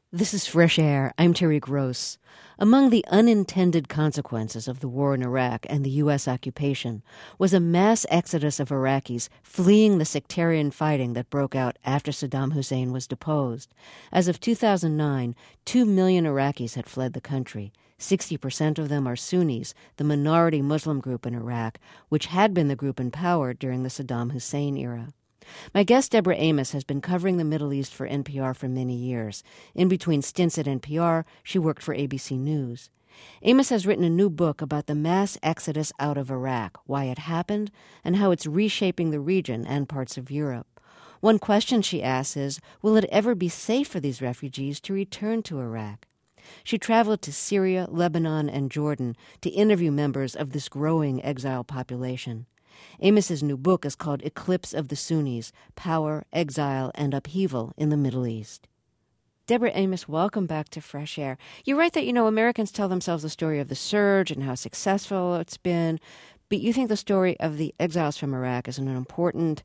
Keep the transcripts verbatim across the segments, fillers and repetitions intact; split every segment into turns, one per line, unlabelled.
This is Fresh Air. I'm Terry Gross. Among the unintended consequences of the war in Iraq and the U S occupation was a mass exodus of Iraqis fleeing the sectarian fighting that broke out after Saddam Hussein was deposed. As of two thousand nine, two million Iraqis had fled the country. sixty percent of them are Sunnis, the minority Muslim group in Iraq, which had been the group in power during the Saddam Hussein era. My guest, Deborah Amos, has been covering the Middle East for N P R for many years. In between stints at N P R, she worked for A B C News. Amos has written a new book about the mass exodus out of Iraq, why it happened, and how it's reshaping the region and parts of Europe. One question she asks is, will it ever be safe for these refugees to return to Iraq? She traveled to Syria, Lebanon, and Jordan to interview members of this growing exile population. Amos's new book is called Eclipse of the Sunnis, Power, Exile, and Upheaval in the Middle East. Deborah Amos, welcome back to Fresh Air. You write that, you know, Americans tell themselves the story of the surge and how successful it's been, but you think the story of the exiles from Iraq is an important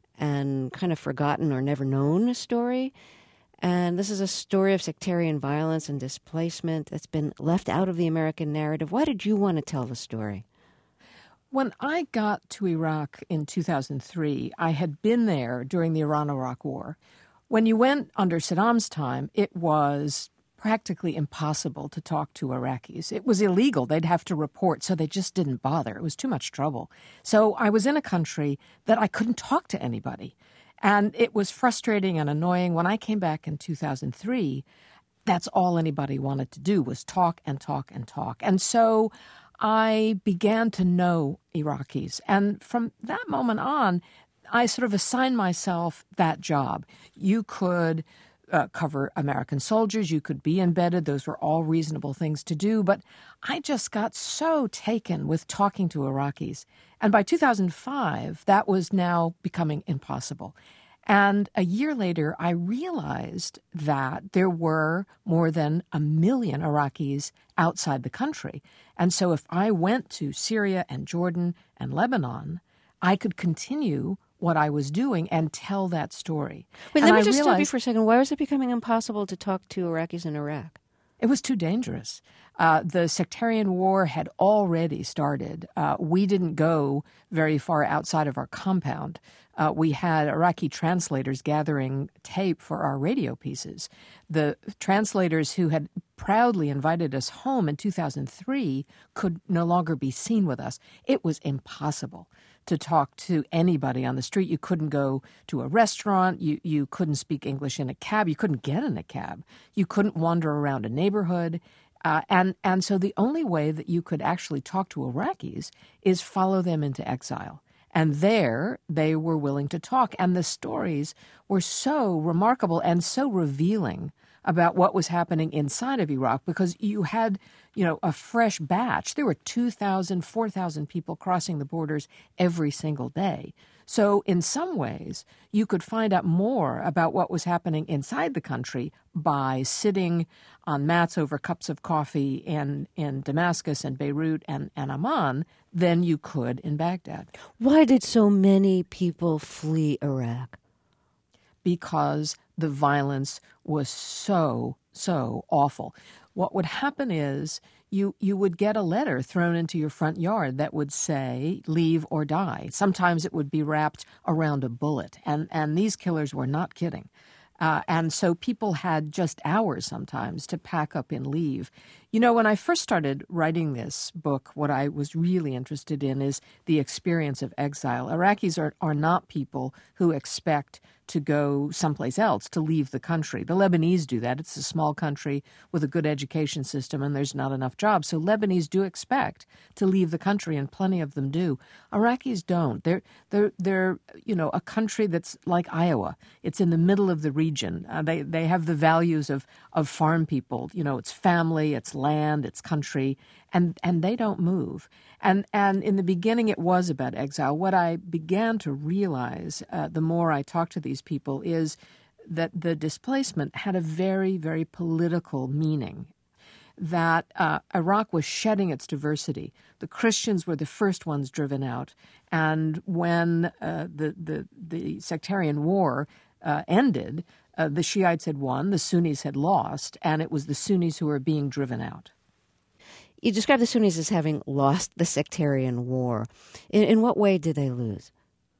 and kind of forgotten or never known story. And this is a story of sectarian violence and displacement that's been left out of the American narrative. Why did you want to tell the story?
When I got to Iraq in two thousand three, I had been there during the Iran-Iraq War. When you went under Saddam's time, it was practically impossible to talk to Iraqis. It was illegal. They'd have to report, so they just didn't bother. It was too much trouble. So I was in a country that I couldn't talk to anybody. And it was frustrating and annoying. When I came back in two thousand three, that's all anybody wanted to do was talk and talk and talk. And so I began to know Iraqis. And from that moment on, I sort of assigned myself that job. You could uh, cover American soldiers. You could be embedded. Those were all reasonable things to do. But I just got so taken with talking to Iraqis. And by two thousand five, that was now becoming impossible. And a year later, I realized that there were more than a million Iraqis outside the country. And so if I went to Syria and Jordan and Lebanon, I could continue what I was doing and tell that story.
Wait,
and
let me
I
just
realized,
stop you for a second. Why was it becoming impossible to talk to Iraqis in Iraq?
It was too dangerous. Uh, the sectarian war had already started. Uh, we didn't go very far outside of our compound. Uh, we had Iraqi translators gathering tape for our radio pieces. The translators who had proudly invited us home in two thousand three could no longer be seen with us. It was impossible to talk to anybody on the street. You couldn't go to a restaurant. You, you couldn't speak English in a cab. You couldn't get in a cab. You couldn't wander around a neighborhood. Uh, and, and so the only way that you could actually talk to Iraqis is follow them into exile. And there they were willing to talk. And the stories were so remarkable and so revealing about what was happening inside of Iraq, because you had, you know, a fresh batch. There were two thousand, four thousand people crossing the borders every single day. So in some ways, you could find out more about what was happening inside the country by sitting on mats over cups of coffee in, in Damascus and Beirut and, and Amman than you could in Baghdad.
Why did so many people flee Iraq?
Because the violence was so, so awful. What would happen is you you would get a letter thrown into your front yard that would say, leave or die. Sometimes it would be wrapped around a bullet, and, and these killers were not kidding. Uh, and so people had just hours sometimes to pack up and leave. You know, when I first started writing this book, what I was really interested in is the experience of exile. Iraqis are, are not people who expect to go someplace else, to leave the country. The Lebanese do that. It's a small country with a good education system, and there's not enough jobs. So Lebanese do expect to leave the country, and plenty of them do. Iraqis don't. They're, they're, they're you know, a country that's like Iowa. It's in the middle of the region. Uh, they, they have the values of, of farm people. You know, it's family, it's land, it's country, and, and they don't move. And, and in the beginning, it was about exile. What I began to realize, uh, the more I talked to these people, is that the displacement had a very, very political meaning, that uh, Iraq was shedding its diversity. The Christians were the first ones driven out. And when uh, the, the, the sectarian war uh, ended, Uh, the Shiites had won, the Sunnis had lost, and it was the Sunnis who were being driven out.
You describe the Sunnis as having lost the sectarian war. In, in what way did they lose?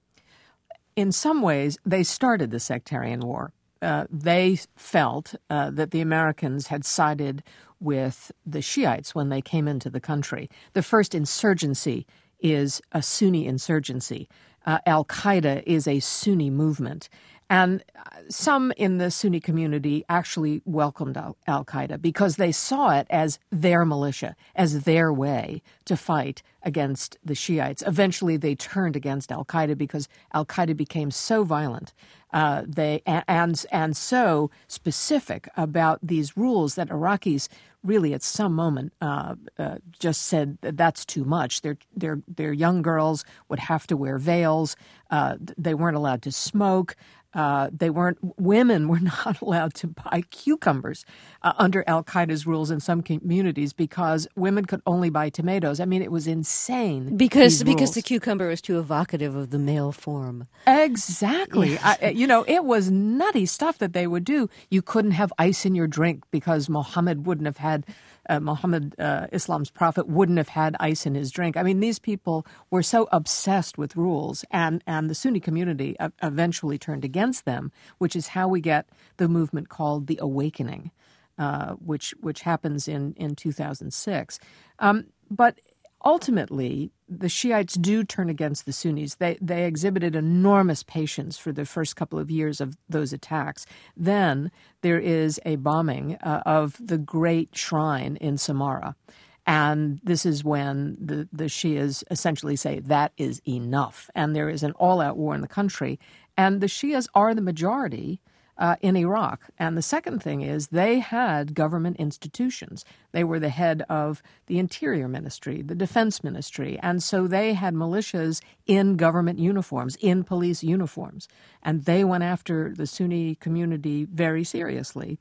In some ways, they started the sectarian war. Uh, they felt uh, that the Americans had sided with the Shiites when they came into the country. The first insurgency is a Sunni insurgency. Uh, Al-Qaeda is a Sunni movement. And some in the Sunni community actually welcomed Al- Al-Qaeda because they saw it as their militia, as their way to fight against the Shiites. Eventually, they turned against Al-Qaeda because Al-Qaeda became so violent uh, they and and so specific about these rules that Iraqis really at some moment uh, uh, just said that that's too much. Their their their young girls would have to wear veils. Uh, they weren't allowed to smoke. Uh, they weren't. Women were not allowed to buy cucumbers uh, under Al-Qaeda's rules in some communities because women could only buy tomatoes. I mean, it was insane.
Because because the cucumber was too evocative of the male form.
Exactly.
Yes.
I, you know, it was nutty stuff that they would do. You couldn't have ice in your drink because Muhammad wouldn't have had. Uh, Muhammad, uh, Islam's prophet, wouldn't have had ice in his drink. I mean, these people were so obsessed with rules, and, and the Sunni community uh, eventually turned against them, which is how we get the movement called the Awakening, uh, which which happens in, in two thousand six. Um, but ultimately, the Shiites do turn against the Sunnis. They they exhibited enormous patience for the first couple of years of those attacks. Then there is a bombing uh, of the great shrine in Samarra. And this is when the, the Shias essentially say that is enough. And there is an all-out war in the country. And the Shias are the majority Uh, in Iraq. And the second thing is they had government institutions. They were the head of the Interior Ministry, the Defense Ministry, and so they had militias in government uniforms, in police uniforms. And they went after the Sunni community very seriously,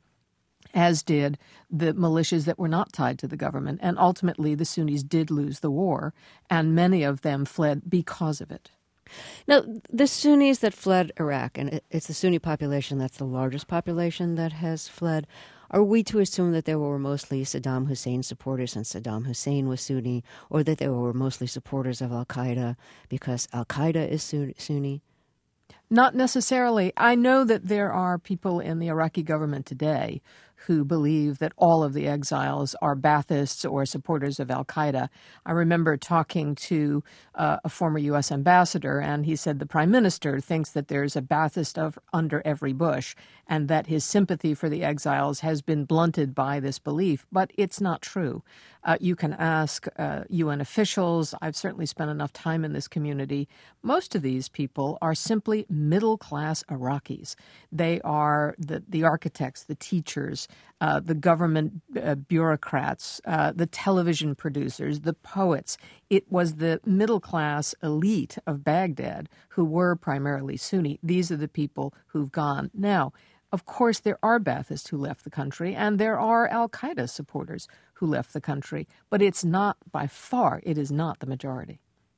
as did the militias that were not tied to the government. And ultimately, the Sunnis did lose the war, and many of them fled because of it.
Now, the Sunnis that fled Iraq, and it's the Sunni population that's the largest population that has fled, are we to assume that they were mostly Saddam Hussein supporters and Saddam Hussein was Sunni, or that they were mostly supporters of Al-Qaeda because Al-Qaeda is Sunni?
Not necessarily. I know that there are people in the Iraqi government today who believe that all of the exiles are Baathists or supporters of Al-Qaeda. I remember talking to uh, a former U S ambassador, and he said the prime minister thinks that there's a Baathist of under every bush, and that his sympathy for the exiles has been blunted by this belief. But it's not true. Uh, you can ask uh, U N officials. I've certainly spent enough time in this community. Most of these people are simply middle-class Iraqis. They are the, the architects, the teachers, uh, the government uh, bureaucrats, uh, the television producers, the poets. It was the middle-class elite of Baghdad who were primarily Sunni. These are the people who've gone. Now, of course, there are Baathists who left the country, and there are Al-Qaeda supporters who left the country, but it's not, by far, it is not the majority.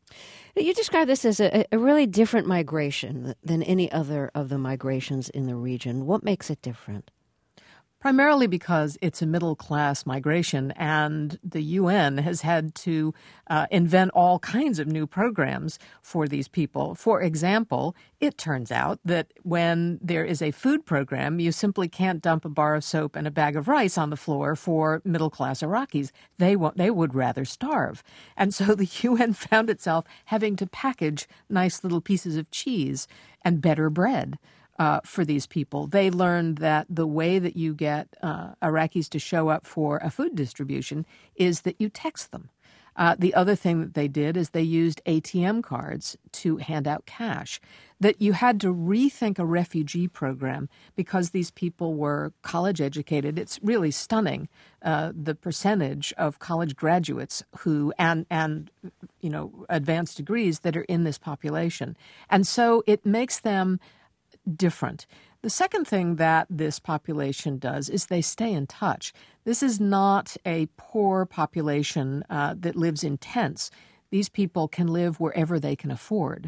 You describe this as a, a really different migration than any other of the migrations in the region. What makes it different?
Primarily because it's a middle-class migration, and the U N has had to uh, invent all kinds of new programs for these people. For example, it turns out that when there is a food program, you simply can't dump a bar of soap and a bag of rice on the floor for middle-class Iraqis. They won't, they would rather starve. And so the U N found itself having to package nice little pieces of cheese and better bread Uh, for these people. They learned that the way that you get uh, Iraqis to show up for a food distribution is that you text them. Uh, the other thing that they did is they used A T M cards to hand out cash. That you had to rethink a refugee program because these people were college educated. It's really stunning, uh, the percentage of college graduates who and and you know advanced degrees that are in this population, and so it makes them different. The second thing that this population does is they stay in touch. This is not a poor population uh, that lives in tents. These people can live wherever they can afford.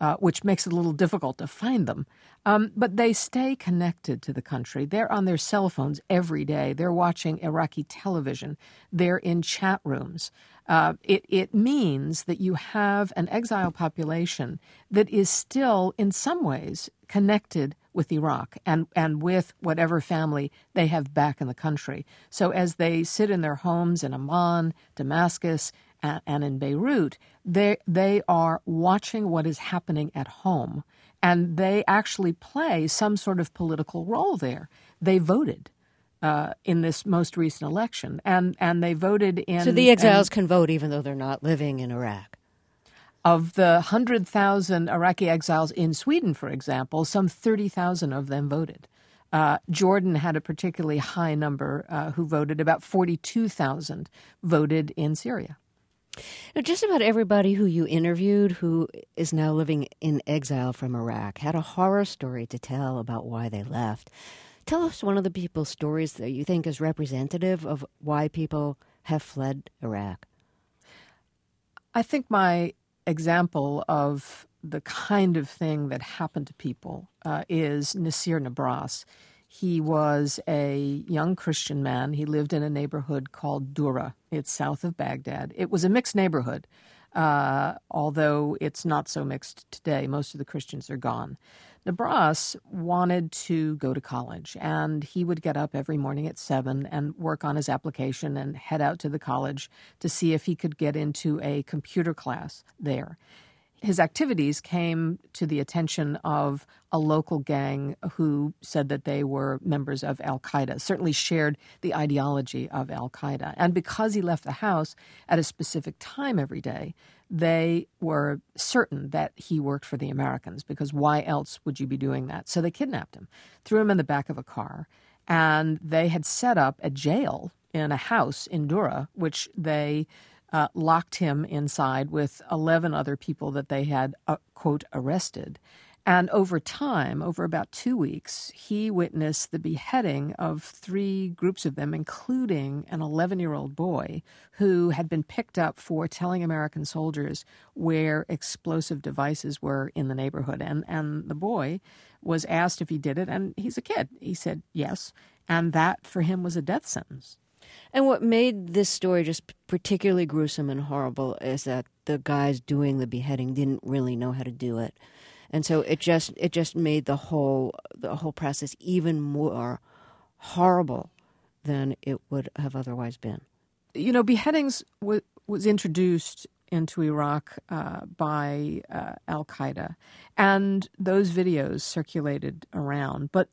uh, which makes it a little difficult to find them. Um, but they stay connected to the country. They're on their cell phones every day. They're watching Iraqi television. They're in chat rooms. Uh, it, it means that you have an exile population that is still, in some ways, connected with Iraq and, and with whatever family they have back in the country. So as they sit in their homes in Amman, Damascus, and, and in Beirut, they, they are watching what is happening at home. And they actually play some sort of political role there. They voted uh, in this most recent election, and, and they voted in...
So the exiles
and,
can vote even though they're not living in Iraq.
Of the one hundred thousand Iraqi exiles in Sweden, for example, some thirty thousand of them voted. Uh, Jordan had a particularly high number uh, who voted. About forty-two thousand voted in Syria.
Now, just about everybody who you interviewed who is now living in exile from Iraq had a horror story to tell about why they left. Tell us one of the people's stories that you think is representative of why people have fled Iraq.
I think my example of the kind of thing that happened to people uh, is Nasir Nabras. He was a young Christian man. He lived in a neighborhood called Dura. It's south of Baghdad. It was a mixed neighborhood, uh, although it's not so mixed today. Most of the Christians are gone. Nabras wanted to go to college, and he would get up every morning at seven and work on his application and head out to the college to see if he could get into a computer class there. His activities came to the attention of a local gang who said that they were members of al-Qaeda, certainly shared the ideology of al-Qaeda. And because he left the house at a specific time every day, they were certain that he worked for the Americans, because why else would you be doing that? So they kidnapped him, threw him in the back of a car, and they had set up a jail in a house in Dura, which they Uh, locked him inside with eleven other people that they had, uh, quote, arrested. And over time, over about two weeks, he witnessed the beheading of three groups of them, including an eleven-year-old boy who had been picked up for telling American soldiers where explosive devices were in the neighborhood. And, and the boy was asked if he did it, and he's a kid. He said yes, and that for him was a death sentence.
And what made this story just particularly gruesome and horrible is that the guys doing the beheading didn't really know how to do it. And so it just it just made the whole the whole process even more horrible than it would have otherwise been.
You know, beheadings w- was introduced into Iraq uh, by uh, al-Qaeda, and those videos circulated around. But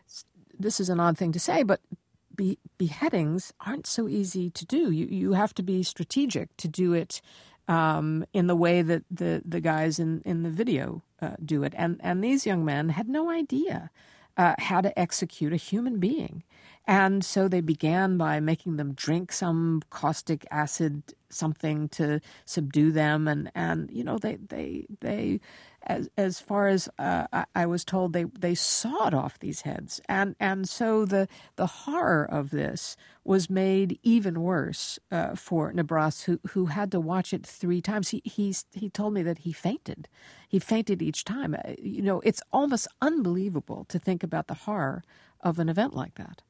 this is an odd thing to say, but Be- beheadings aren't so easy to do. You you have to be strategic to do it um, in the way that the, the guys in, in the video uh, do it. And, and these young men had no idea uh, how to execute a human being. And so they began by making them drink some caustic acid, something to subdue them. And, and you know, they, they, they as as far as uh, I, I was told, they, they sawed off these heads. And, and so the, the horror of this was made even worse uh, for Nabras, who, who had to watch it three times. He, he, he told me that he fainted. He fainted each time. You know, it's almost unbelievable to think about the horror of an event like that.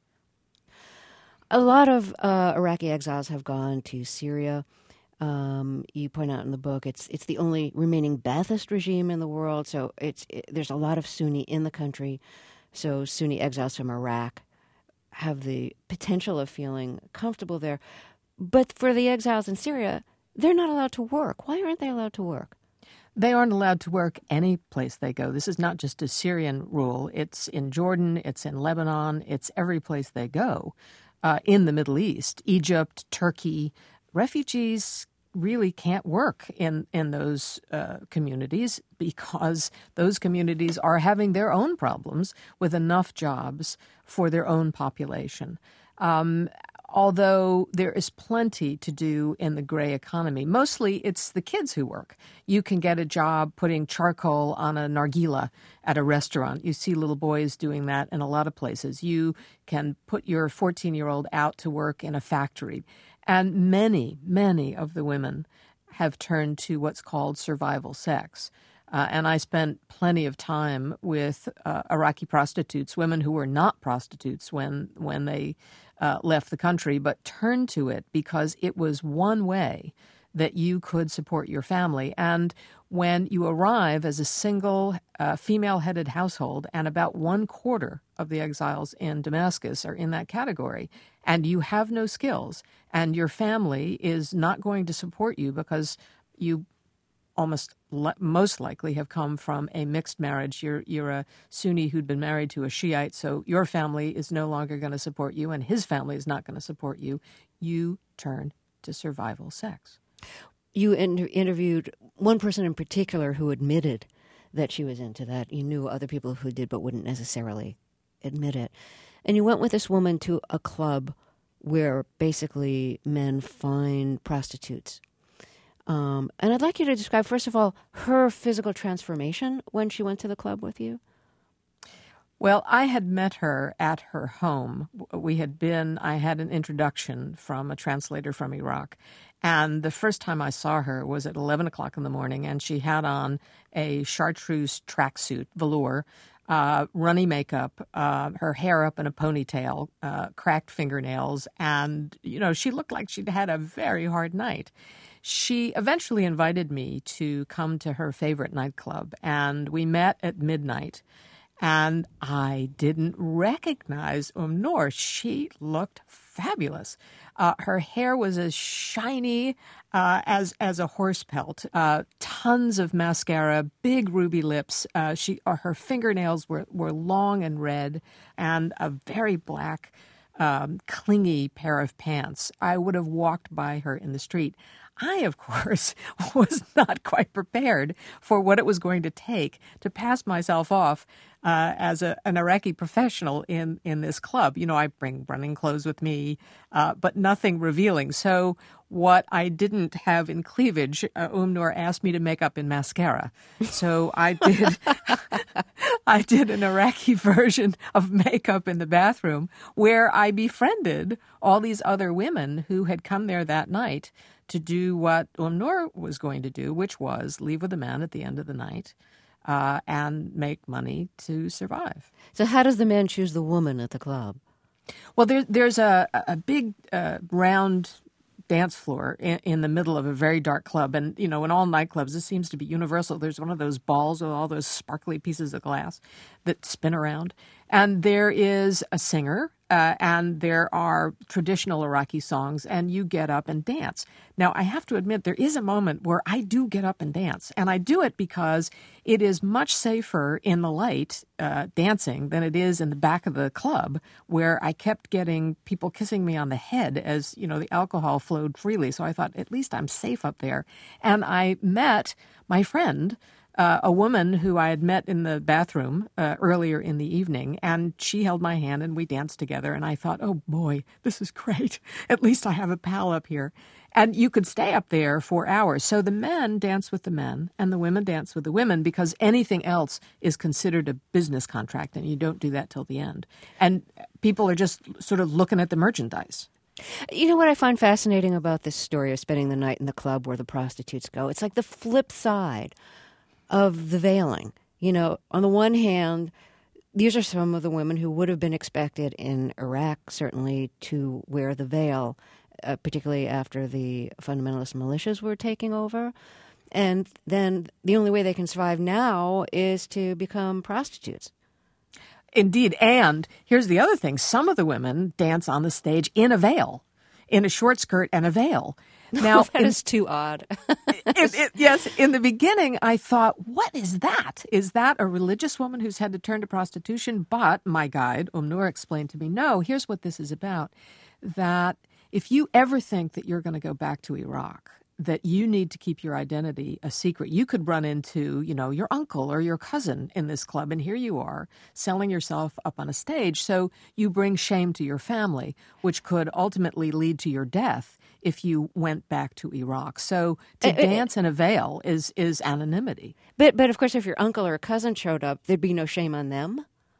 A lot of uh, Iraqi exiles have gone to Syria. Um, you point out in the book it's it's the only remaining Ba'athist regime in the world, so it's it, there's a lot of Sunni in the country. So Sunni exiles from Iraq have the potential of feeling comfortable there. But for the exiles in Syria, they're not allowed to work. Why aren't they allowed to work?
They aren't allowed to work any place they go. This is not just a Syrian rule. It's in Jordan, it's in Lebanon, it's every place they go. Uh, in the Middle East, Egypt, Turkey, refugees really can't work in, in those uh, communities because those communities are having their own problems with enough jobs for their own population. Um, although there is plenty to do in the gray economy. Mostly it's the kids who work. You can get a job putting charcoal on a nargila at a restaurant. You see little boys doing that in a lot of places. You can put your fourteen-year-old out to work in a factory. And many, many of the women have turned to what's called survival sex. Uh, and I spent plenty of time with uh, Iraqi prostitutes, women who were not prostitutes when when they uh, left the country, but turned to it because it was one way that you could support your family. And when you arrive as a single uh, female-headed household, and about one quarter of the exiles in Damascus are in that category, and you have no skills, and your family is not going to support you because you almost le- most likely have come from a mixed marriage. You're you're a Sunni who'd been married to a Shiite, so your family is no longer going to support you, and his family is not going to support you. You turn to survival sex.
You inter- interviewed one person in particular who admitted that she was into that. You knew other people who did but wouldn't necessarily admit it. And you went with this woman to a club where basically men find prostitutes. Um, and I'd like you to describe, first of all, her physical transformation when she went to the club with you.
Well, I had met her at her home. We had been, I had an introduction from a translator from Iraq. And the first time I saw her was at eleven o'clock in the morning, and she had on a chartreuse tracksuit, velour, uh, runny makeup, uh, her hair up in a ponytail, uh, cracked fingernails, and, you know, she looked like she'd had a very hard night. She eventually invited me to come to her favorite nightclub, and we met at midnight. And I didn't recognize Um Noor. She looked fabulous. Uh, her hair was as shiny uh, as as a horse pelt. Uh, tons of mascara, big ruby lips. Uh, she uh, her fingernails were, were long and red, and a very black, um, clingy pair of pants. I would have walked by her in the street. I, of course, was not quite prepared for what it was going to take to pass myself off uh, as a, an Iraqi professional in, in this club. You know, I bring running clothes with me, uh, but nothing revealing. So what I didn't have in cleavage, uh, Um Noor asked me to make up in mascara. So I did I did an Iraqi version of makeup in the bathroom where I befriended all these other women who had come there that night to do what Um Noor was going to do, which was leave with a man at the end of the night uh, and make money to survive.
So how does the man choose the woman at the club?
Well, there, there's a, a big uh, round dance floor in, in the middle of a very dark club. And, you know, in all nightclubs, this seems to be universal. There's one of those balls with all those sparkly pieces of glass that spin around. And there is a singer, uh, and there are traditional Iraqi songs, and you get up and dance. Now, I have to admit, there is a moment where I do get up and dance. And I do it because it is much safer in the light uh, dancing than it is in the back of the club, where I kept getting people kissing me on the head as, you know, the alcohol flowed freely. So I thought, at least I'm safe up there. And I met my friend, Uh, a woman who I had met in the bathroom uh, earlier in the evening, and she held my hand and we danced together. And I thought, oh boy, this is great. At least I have a pal up here. And you could stay up there for hours. So the men dance with the men and the women dance with the women, because anything else is considered a business contract, and you don't do that till the end. And people are just sort of looking at the merchandise.
You know what I find fascinating about this story of spending the night in the club where the prostitutes go? It's like the flip side of the veiling. You know, on the one hand, these are some of the women who would have been expected in Iraq, certainly, to wear the veil, uh, particularly after the fundamentalist militias were taking over. And then the only way they can survive now is to become prostitutes.
Indeed. And here's the other thing. Some of the women dance on the stage in a veil, in a short skirt and a veil.
Now, that in, is too odd.
it, it, yes, in the beginning, I thought, what is that? Is that a religious woman who's had to turn to prostitution? But my guide, Um Noor, explained to me, no, here's what this is about, that if you ever think that you're going to go back to Iraq, that you need to keep your identity a secret. You could run into, you know, your uncle or your cousin in this club, and here you are selling yourself up on a stage. So you bring shame to your family, which could ultimately lead to your death if you went back to Iraq. So to uh, dance uh, in a veil is is anonymity.
But but of course, if your uncle or cousin showed up, there'd be no shame on them.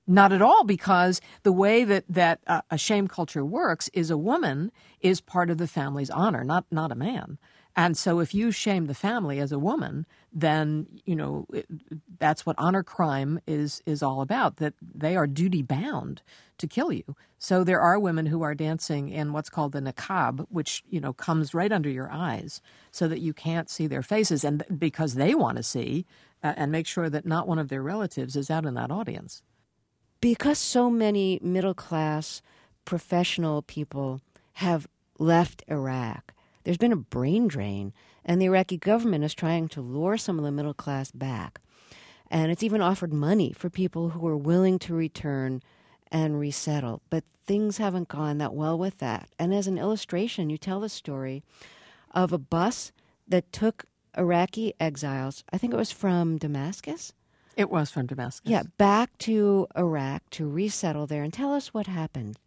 Not at all, because the way that, that uh, a shame culture works is a woman is part of the family's honor, not not a man. And so if you shame the family as a woman, then, you know, it, that's what honor crime is is all about, that they are duty bound to kill you. So there are women who are dancing in what's called the niqab, which, you know, comes right under your eyes so that you can't see their faces, and because they want to see uh, and make sure that not one of their relatives is out in that audience.
Because so many middle-class professional people have left Iraq, there's been a brain drain, and the Iraqi government is trying to lure some of the middle class back. And it's even offered money for people who are willing to return and resettle. But things haven't gone that well with that. And as an illustration, you tell the story of a bus that took Iraqi exiles, I think it was from Damascus?
It was from Damascus.
Yeah, back to Iraq to resettle there. And tell us what happened.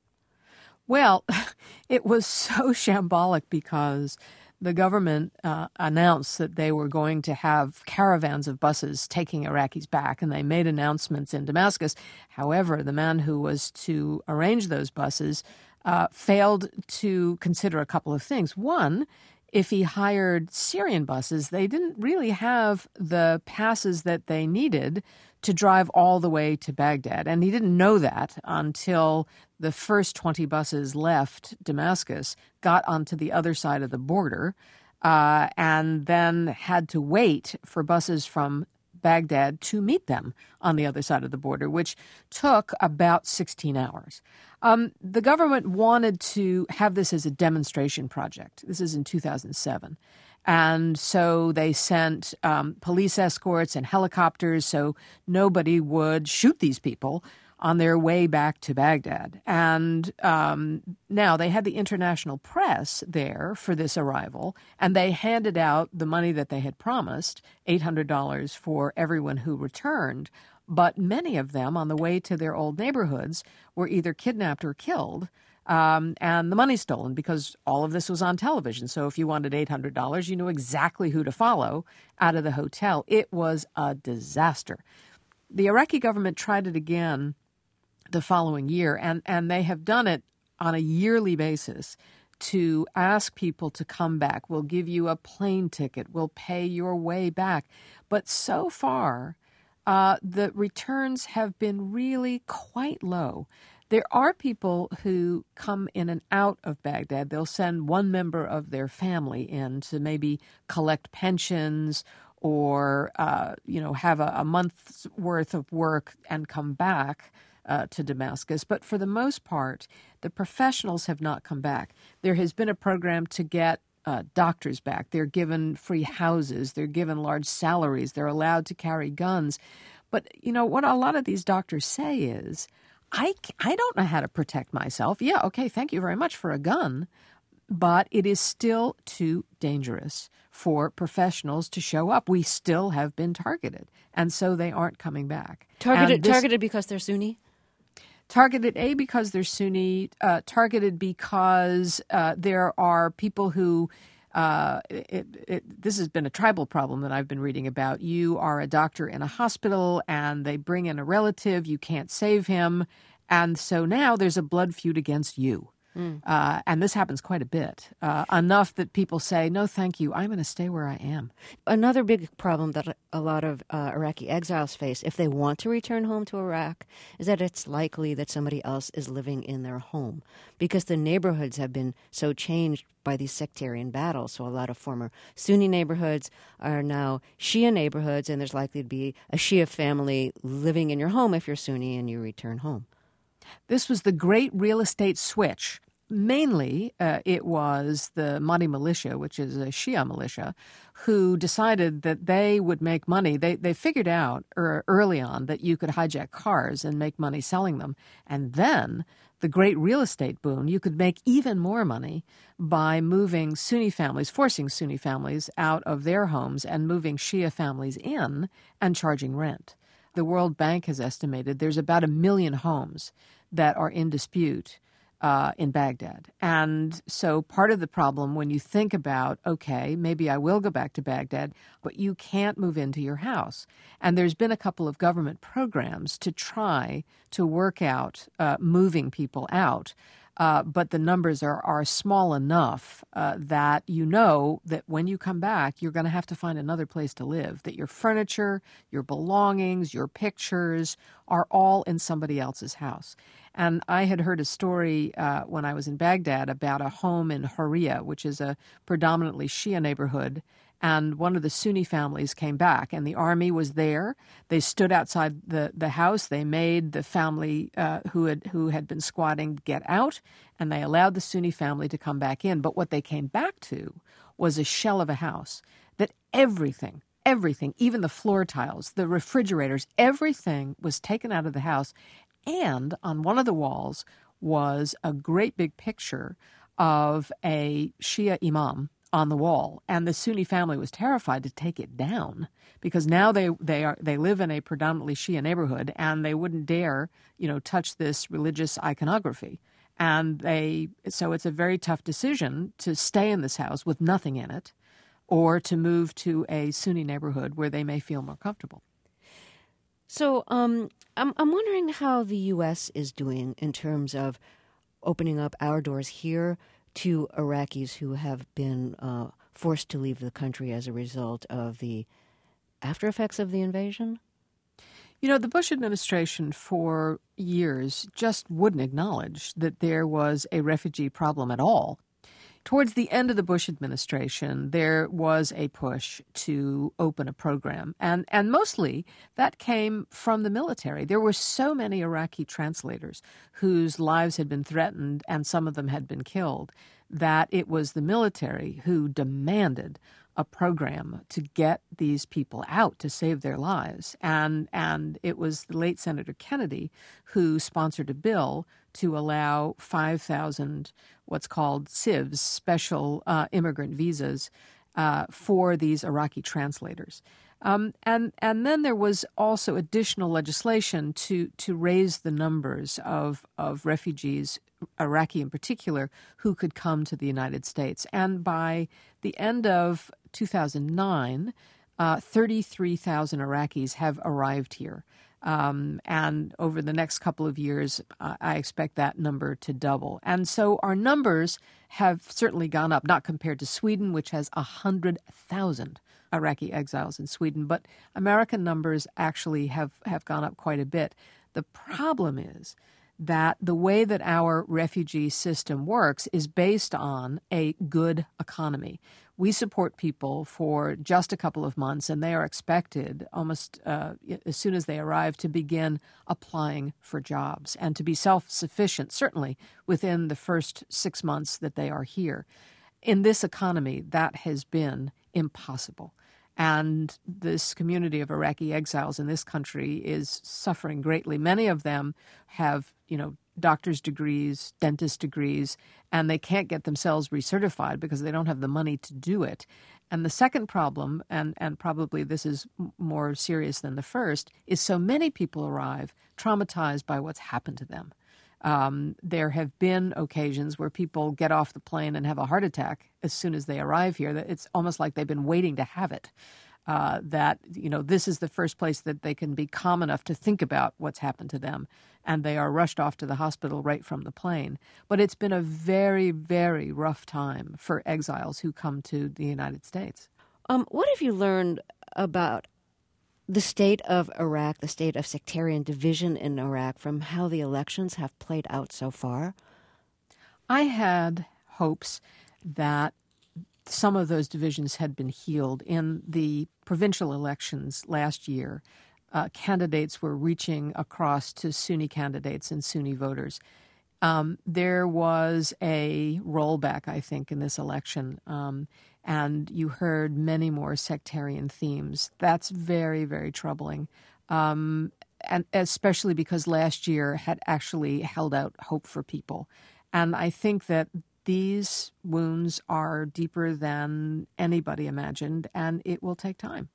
Well, it was so shambolic because the government uh, announced that they were going to have caravans of buses taking Iraqis back, and they made announcements in Damascus. However, the man who was to arrange those buses uh, failed to consider a couple of things. One, if he hired Syrian buses, they didn't really have the passes that they needed to drive all the way to Baghdad. And he didn't know that until the first twenty buses left Damascus, got onto the other side of the border, uh, and then had to wait for buses from Baghdad to meet them on the other side of the border, which took about sixteen hours. Um, the government wanted to have this as a demonstration project. This is in two thousand seven. And so they sent um, police escorts and helicopters so nobody would shoot these people on their way back to Baghdad. And um, now they had the international press there for this arrival, and they handed out the money that they had promised, eight hundred dollars for everyone who returned. But many of them, on the way to their old neighborhoods, were either kidnapped or killed, um, and the money stolen, because all of this was on television. So if you wanted eight hundred dollars, you knew exactly who to follow out of the hotel. It was a disaster. The Iraqi government tried it again the following year, and, and they have done it on a yearly basis to ask people to come back. We'll give you a plane ticket. We'll pay your way back. But so far, uh, the returns have been really quite low. There are people who come in and out of Baghdad. They'll send one member of their family in to maybe collect pensions or, uh, you know, have a, a month's worth of work and come back Uh, to Damascus. But for the most part, the professionals have not come back. There has been a program to get uh, doctors back. They're given free houses. They're given large salaries. They're allowed to carry guns. But, you know, what a lot of these doctors say is, I, I don't know how to protect myself. Yeah, okay, thank you very much for a gun. But it is still too dangerous for professionals to show up. We still have been targeted. And so they aren't coming back.
Targeted,
this,
targeted because they're Sunni?
Targeted, A, because they're Sunni, uh, targeted because uh, there are people who, uh, it, it, this has been a tribal problem that I've been reading about. You are a doctor in a hospital and they bring in a relative, you can't save him, and so now there's a blood feud against you. Mm. Uh, and this happens quite a bit, uh, enough that people say, no, thank you, I'm going to stay where I am.
Another big problem that a lot of uh, Iraqi exiles face, if they want to return home to Iraq, is that it's likely that somebody else is living in their home because the neighborhoods have been so changed by these sectarian battles. So a lot of former Sunni neighborhoods are now Shia neighborhoods, and there's likely to be a Shia family living in your home if you're Sunni and you return home.
This was the great real estate switch. Mainly, uh, it was the Mahdi militia, which is a Shia militia, who decided that they would make money. They they figured out er, early on that you could hijack cars and make money selling them. And then the great real estate boom, you could make even more money by moving Sunni families, forcing Sunni families out of their homes and moving Shia families in and charging rent. The World Bank has estimated there's about a million homes that are in dispute uh, in Baghdad. And so part of the problem when you think about, okay, maybe I will go back to Baghdad, but you can't move into your house. And there's been a couple of government programs to try to work out uh, moving people out. Uh, but the numbers are, are small enough uh, that you know that when you come back, you're going to have to find another place to live, that your furniture, your belongings, your pictures are all in somebody else's house. And I had heard a story uh, when I was in Baghdad about a home in Huria, which is a predominantly Shia neighborhood. And one of the Sunni families came back, and the army was there. They stood outside the, the house. They made the family uh, who had who had been squatting get out, and they allowed the Sunni family to come back in. But what they came back to was a shell of a house that everything, everything, even the floor tiles, the refrigerators, everything was taken out of the house. And on one of the walls was a great big picture of a Shia imam on the wall, and the Sunni family was terrified to take it down because now they they are they live in a predominantly Shia neighborhood, and they wouldn't dare, you know, touch this religious iconography. And they so it's a very tough decision to stay in this house with nothing in it, or to move to a Sunni neighborhood where they may feel more comfortable.
So um, I'm I'm wondering how the U S is doing in terms of opening up our doors here to Iraqis who have been uh, forced to leave the country as a result of the after effects of the invasion?
You know, the Bush administration for years just wouldn't acknowledge that there was a refugee problem at all. Towards the end of the Bush administration, there was a push to open a program, and, and mostly that came from the military. There were so many Iraqi translators whose lives had been threatened, and some of them had been killed, that it was the military who demanded a program to get these people out to save their lives. And and it was the late Senator Kennedy who sponsored a bill to allow five thousand what's called S I Vs, special uh, immigrant visas, uh, for these Iraqi translators. Um, and and then there was also additional legislation to to raise the numbers of of refugees, Iraqi in particular, who could come to the United States. And by the end of two thousand nine, uh, thirty-three thousand Iraqis have arrived here. Um, and over the next couple of years, uh, I expect that number to double. And so our numbers have certainly gone up, not compared to Sweden, which has one hundred thousand Iraqi exiles in Sweden, but American numbers actually have, have gone up quite a bit. The problem is that the way that our refugee system works is based on a good economy. We support people for just a couple of months, and they are expected almost uh, as soon as they arrive to begin applying for jobs and to be self-sufficient, certainly within the first six months that they are here. In this economy, that has been impossible. And this community of Iraqi exiles in this country is suffering greatly. Many of them have, you know, doctor's degrees, dentist degrees, and they can't get themselves recertified because they don't have the money to do it. And the second problem, and, and probably this is more serious than the first, is so many people arrive traumatized by what's happened to them. Um, there have been occasions where people get off the plane and have a heart attack as soon as they arrive here. That it's almost like they've been waiting to have it. Uh, that, you know, this is the first place that they can be calm enough to think about what's happened to them, and they are rushed off to the hospital right from the plane. But it's been a very, very rough time for exiles who come to the United States.
Um, what have you learned about the state of Iraq, the state of sectarian division in Iraq, from how the elections have played out so far?
I had hopes that some of those divisions had been healed. In the provincial elections last year, uh, candidates were reaching across to Sunni candidates and Sunni voters. Um, there was a rollback, I think, in this election, um, and you heard many more sectarian themes. That's very, very troubling, um, and especially because last year had actually held out hope for people. And I think that these wounds are deeper than anybody imagined, and it will take time.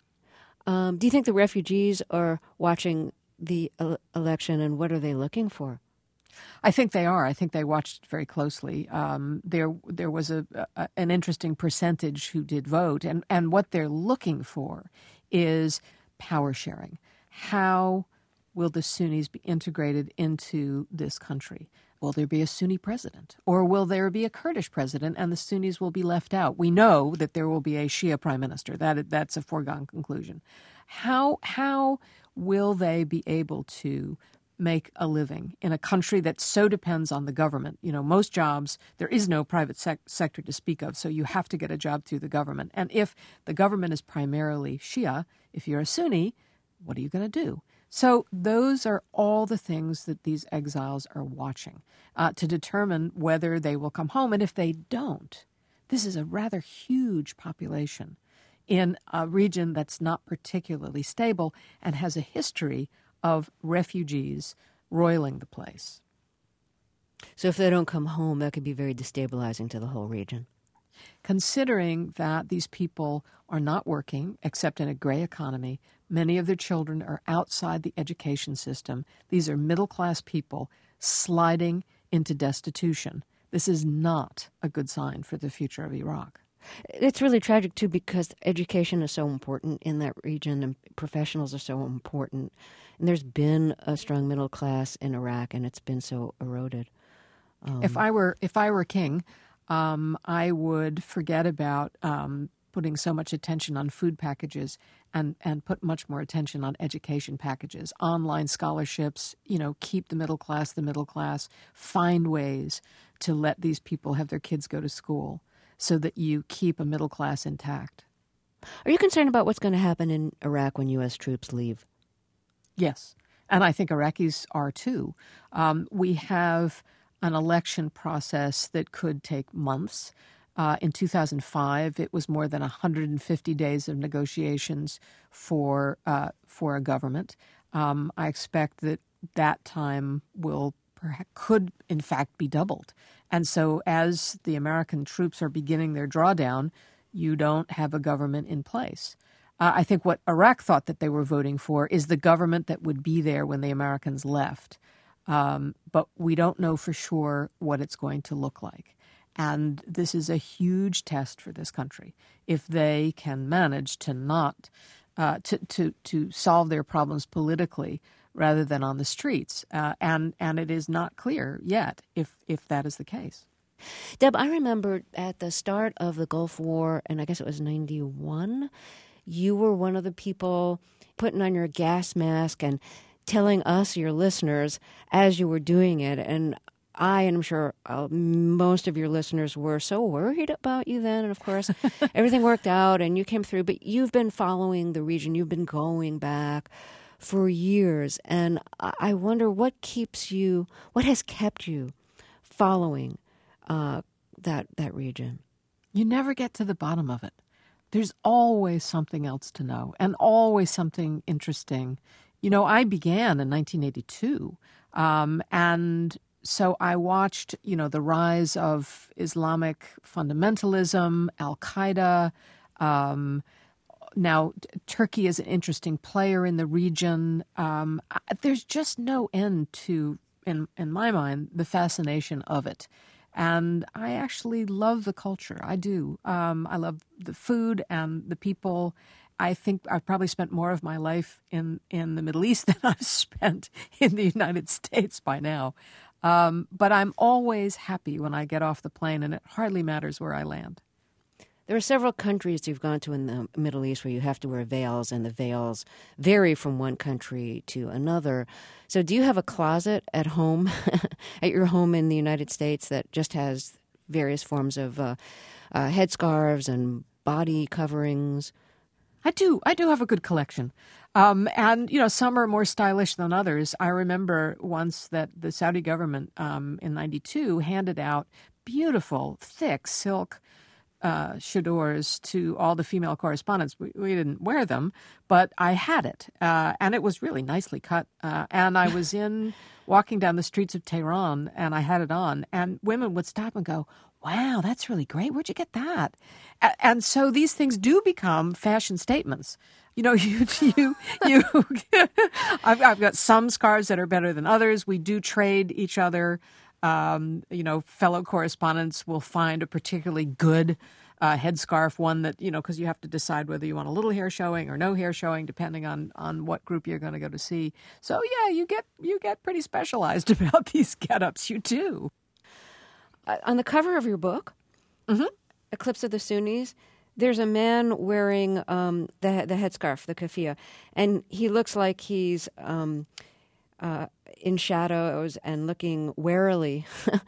Um, do you think the refugees are watching the ele- election, and what are they looking for?
I think they are. I think they watched very closely. Um, there there was a, a an interesting percentage who did vote, and, and what they're looking for is power sharing. How will the Sunnis be integrated into this country? Will there be a Sunni president? Or will there be a Kurdish president and the Sunnis will be left out? We know that there will be a Shia prime minister. That That's a foregone conclusion. How How will they be able to make a living in a country that so depends on the government? You know, most jobs, there is no private sec- sector to speak of, so you have to get a job through the government. And if the government is primarily Shia, if you're a Sunni, what are you going to do? So those are all the things that these exiles are watching uh, to determine whether they will come home. And if they don't, this is a rather huge population in a region that's not particularly stable and has a history of refugees roiling the place.
So if they don't come home, that could be very destabilizing to the whole region.
Considering that these people are not working except in a gray economy, many of their children are outside the education system. These are middle-class people sliding into destitution. This is not a good sign for the future of Iraq.
It's really tragic, too, because education is so important in that region and professionals are so important. And there's been a strong middle class in Iraq, and it's been so eroded. Um,
if I were if I were king, um, I would forget about um, putting so much attention on food packages and, and put much more attention on education packages, online scholarships, you know, keep the middle class the middle class, find ways to let these people have their kids go to school so that you keep a middle class intact.
Are you concerned about what's going to happen in Iraq when U S troops leave?
Yes, and I think Iraqis are too. Um, we have an election process that could take months. Uh, in two thousand five, it was more than one hundred fifty days of negotiations for uh, for a government. Um, I expect that that time will perhaps, could in fact be doubled. And so as the American troops are beginning their drawdown, you don't have a government in place. Uh, I think what Iraq thought that they were voting for is the government that would be there when the Americans left. Um, but we don't know for sure what it's going to look like. And this is a huge test for this country. If they can manage to not, uh, to, to, to solve their problems politically rather than on the streets. Uh, and, and it is not clear yet if, if that is the case.
Deb, I remember at the start of the Gulf War, and I guess it was ninety-one, you were one of the people putting on your gas mask and telling us, your listeners, as you were doing it. And I, and I'm sure uh, most of your listeners were so worried about you then. And of course, everything worked out and you came through. But you've been following the region. You've been going back for years. And I wonder what keeps you, what has kept you following uh, that that region?
You never get to the bottom of it. There's always something else to know and always something interesting. You know, I began in nineteen eighty-two, um, and so I watched, you know, the rise of Islamic fundamentalism, Al-Qaeda. Um, now, Turkey is an interesting player in the region. Um, there's just no end to, in, in my mind, the fascination of it. And I actually love the culture. I do. Um, I love the food and the people. I think I've probably spent more of my life in, in the Middle East than I've spent in the United States by now. Um, but I'm always happy when I get off the plane, and it hardly matters where I land.
There are several countries you've gone to in the Middle East where you have to wear veils, and the veils vary from one country to another. So do you have a closet at home, at your home in the United States, that just has various forms of uh, uh, headscarves and body coverings?
I do. I do have a good collection. Um, and, you know, some are more stylish than others. I remember once that the Saudi government um, in ninety-two handed out beautiful, thick silk uh, chadors to all the female correspondents. We, we didn't wear them, but I had it, uh, and it was really nicely cut. Uh, and I was in walking down the streets of Tehran, and I had it on, and women would stop and go, "Wow, that's really great. Where'd you get that?" A- and so these things do become fashion statements. You know, you, you, you. I've, I've got some scarves that are better than others. We do trade each other. Um, you know, fellow correspondents will find a particularly good uh, headscarf, one that, you know, because you have to decide whether you want a little hair showing or no hair showing, depending on, on what group you're going to go to see. So, yeah, you get you get pretty specialized about these get-ups. You do.
Uh, on the cover of your book,
mm-hmm.
Eclipse of the Sunnis, there's a man wearing um, the the headscarf, the keffiyeh, and he looks like he's um, uh, in shadows and looking warily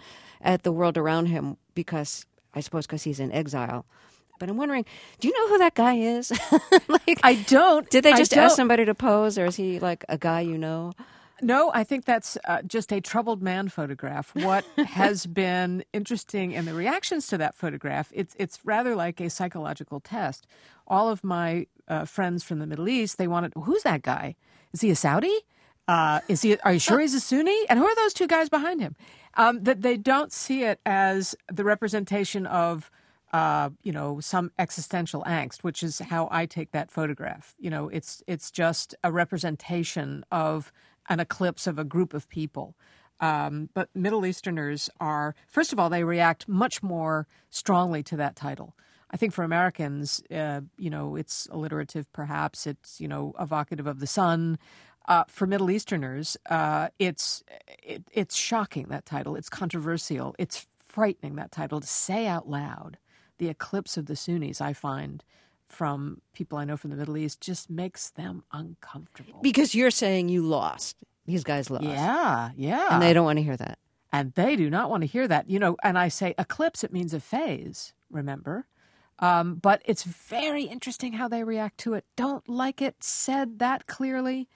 at the world around him because, I suppose, because he's in exile. But I'm wondering, do you know who that guy is?
like, I don't.
Did they just
I
ask somebody to pose, or is he like a guy you know?
No, I think that's uh, just a troubled man photograph. What has been interesting in the reactions to that photograph, it's it's rather like a psychological test. All of my uh, friends from the Middle East, they wanted, who's that guy? Is he a Saudi? Uh, is he? Are you sure he's a Sunni? And who are those two guys behind him? Um, that they don't see it as the representation of, uh, you know, some existential angst, which is how I take that photograph. You know, it's it's just a representation of an eclipse of a group of people. Um, but Middle Easterners are, first of all, they react much more strongly to that title. I think for Americans, uh, you know, it's alliterative perhaps, it's, you know, evocative of the sun. Uh, for Middle Easterners, uh, it's it, it's shocking, that title. It's controversial. It's frightening, that title. To say out loud, the eclipse of the Sunnis, I find, from people I know from the Middle East, just makes them uncomfortable.
Because you're saying you lost. These guys lost.
Yeah, yeah.
And they don't want to hear that.
And they do not want to hear that. You know, and I say eclipse, it means a phase, remember? Um, but it's very interesting how they react to it. Don't like it said that clearly.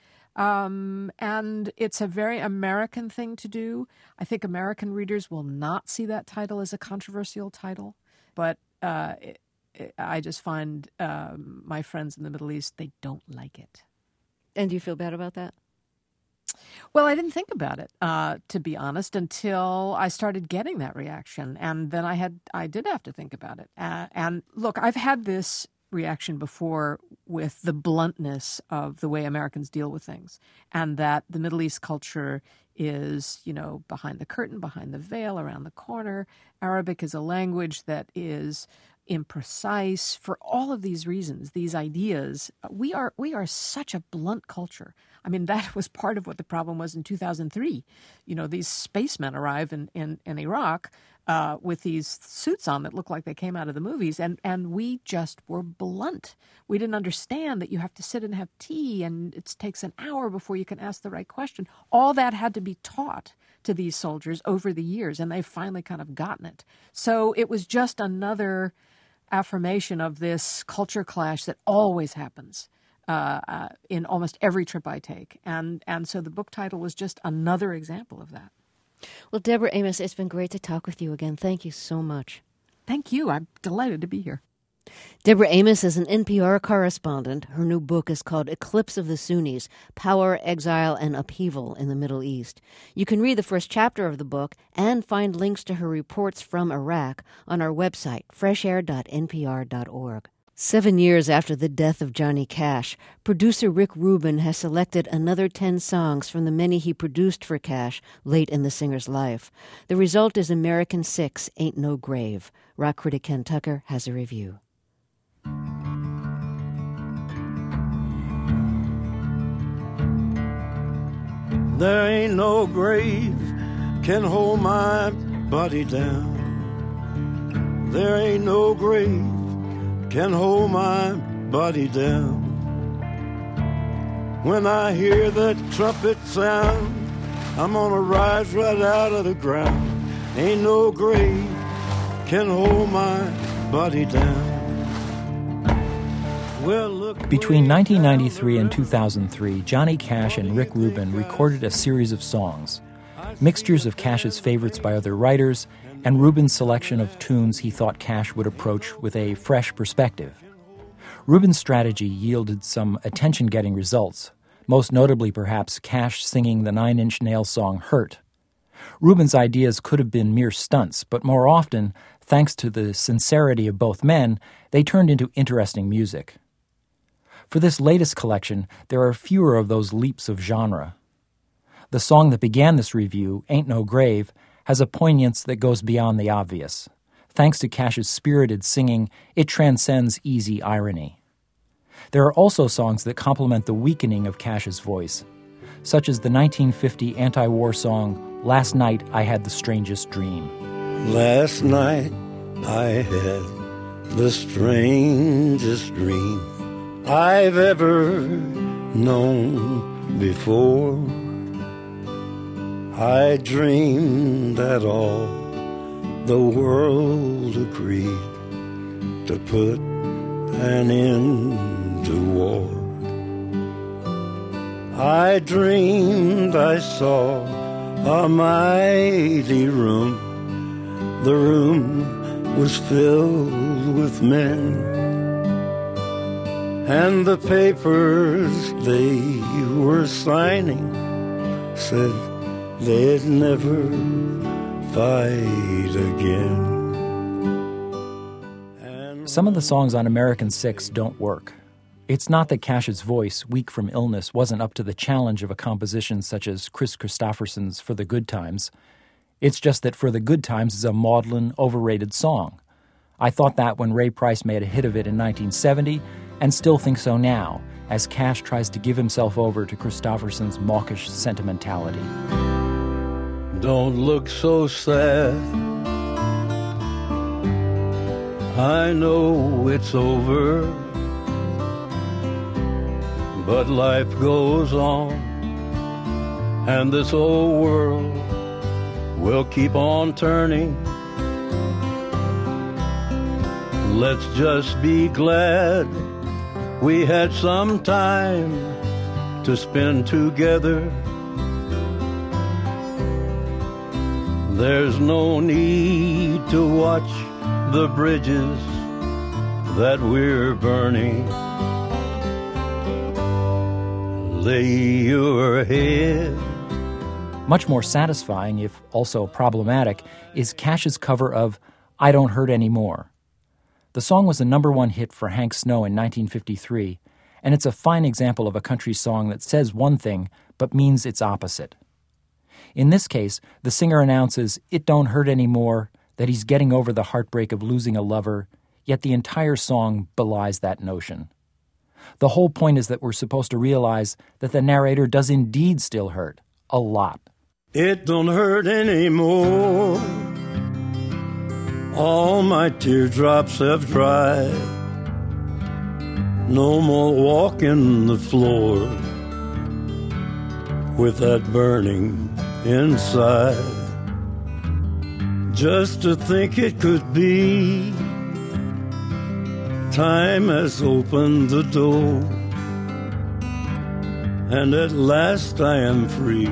Um, and it's a very American thing to do. I think American readers will not see that title as a controversial title. But uh, it, it, I just find um, my friends in the Middle East, they don't like it.
And do you feel bad about that?
Well, I didn't think about it, uh, to be honest, until I started getting that reaction. And then I had, I did have to think about it. Uh, and look, I've had this reaction before with the bluntness of the way Americans deal with things, and that the Middle East culture is, you know, behind the curtain, behind the veil, around the corner. Arabic is a language that is imprecise for all of these reasons, these ideas. We are we are such a blunt culture. I mean, that was part of what the problem was in two thousand three. You know, these spacemen arrive in, in, in Iraq uh, with these suits on that look like they came out of the movies, and, and we just were blunt. We didn't understand that you have to sit and have tea, and it takes an hour before you can ask the right question. All that had to be taught to these soldiers over the years, and they've finally kind of gotten it. So it was just another affirmation of this culture clash that always happens uh, uh, in almost every trip I take. And and so the book title was just another example of that.
Well, Deborah Amos, it's been great to talk with you again. Thank you so much.
Thank you. I'm delighted to be here.
Deborah Amos is an N P R correspondent. Her new book is called Eclipse of the Sunnis, Power, Exile, and Upheaval in the Middle East. You can read the first chapter of the book and find links to her reports from Iraq on our website, fresh air dot n p r dot org. Seven years after the death of Johnny Cash, producer Rick Rubin has selected another ten songs from the many he produced for Cash late in the singer's life. The result is American Six, Ain't No Grave. Rock critic Ken Tucker has a review.
There ain't no grave can hold my body down. There ain't no grave can hold my body down. When I hear that trumpet sound, I'm gonna rise right out of the ground. Ain't no grave can hold my body down. Well, look.
Between nineteen ninety-three and two thousand three, Johnny Cash and Rick Rubin recorded a series of songs, mixtures of Cash's favorites by other writers and Rubin's selection of tunes he thought Cash would approach with a fresh perspective. Rubin's strategy yielded some attention-getting results, most notably perhaps Cash singing the Nine Inch Nails song Hurt. Rubin's ideas could have been mere stunts, but more often, thanks to the sincerity of both men, they turned into interesting music. For this latest collection, there are fewer of those leaps of genre. The song that began this review, Ain't No Grave, has a poignance that goes beyond the obvious. Thanks to Cash's spirited singing, it transcends easy irony. There are also songs that complement the weakening of Cash's voice, such as the nineteen fifty anti-war song, Last Night I Had the Strangest Dream.
Last night I had the strangest dream I've ever known before. I dreamed that all the world agreed to put an end to war. I dreamed I saw a mighty room. The room was filled with men, and the papers they were signing said they'd never fight again.
Some of the songs on American Six don't work. It's not that Cash's voice, weak from illness, wasn't up to the challenge of a composition such as Chris Christopherson's For the Good Times. It's just that For the Good Times is a maudlin, overrated song. I thought that when Ray Price made a hit of it in nineteen seventy, and still think so now, as Cash tries to give himself over to Christopherson's mawkish sentimentality.
Don't look so sad, I know it's over, but life goes on, and this old world will keep on turning. Let's just be glad we had some time to spend together. There's no need to watch the bridges that we're burning. Lay your head.
Much more satisfying, if also problematic, is Cash's cover of I Don't Hurt Anymore. The song was a number one hit for Hank Snow in nineteen fifty-three, and it's a fine example of a country song that says one thing but means its opposite. In this case, the singer announces it don't hurt anymore, that he's getting over the heartbreak of losing a lover, yet the entire song belies that notion. The whole point is that we're supposed to realize that the narrator does indeed still hurt, a lot.
It don't hurt anymore. All my teardrops have dried. No more walking the floor with that burning inside. Just to think it could be, time has opened the door, and at last I am free.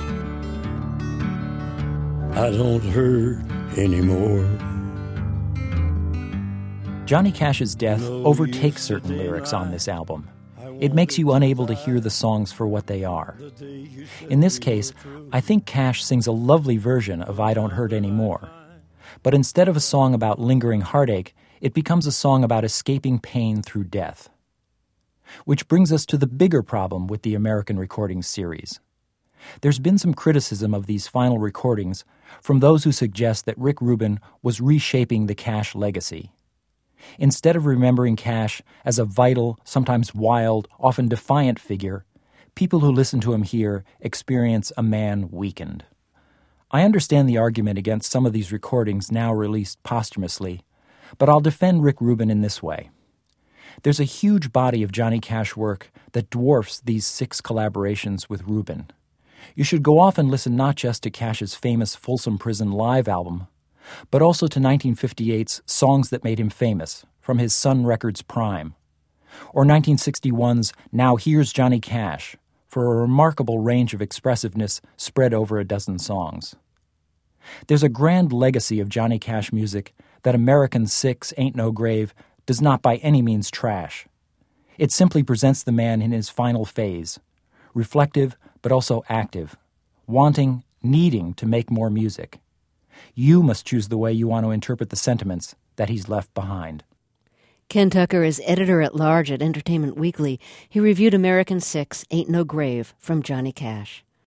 I don't hurt anymore.
Johnny Cash's death overtakes certain lyrics on this album. It makes you unable to hear the songs for what they are. In this case, I think Cash sings a lovely version of I Don't Hurt Anymore. But instead of a song about lingering heartache, it becomes a song about escaping pain through death. Which brings us to the bigger problem with the American Recordings series. There's been some criticism of these final recordings from those who suggest that Rick Rubin was reshaping the Cash legacy. Instead of remembering Cash as a vital, sometimes wild, often defiant figure, people who listen to him here experience a man weakened. I understand the argument against some of these recordings now released posthumously, but I'll defend Rick Rubin in this way. There's a huge body of Johnny Cash work that dwarfs these six collaborations with Rubin. You should go off and listen not just to Cash's famous Folsom Prison Live album, but also to nineteen fifty-eight's Songs That Made Him Famous, from his Sun Records prime, or nineteen sixty-one's Now Here's Johnny Cash, for a remarkable range of expressiveness spread over a dozen songs. There's a grand legacy of Johnny Cash music that American Six, Ain't No Grave does not by any means trash. It simply presents the man in his final phase, reflective but also active, wanting, needing to make more music. You must choose the way you want to interpret the sentiments that he's left behind.
Ken Tucker is editor-at-large at Entertainment Weekly. He reviewed American Six, Ain't No Grave from Johnny Cash.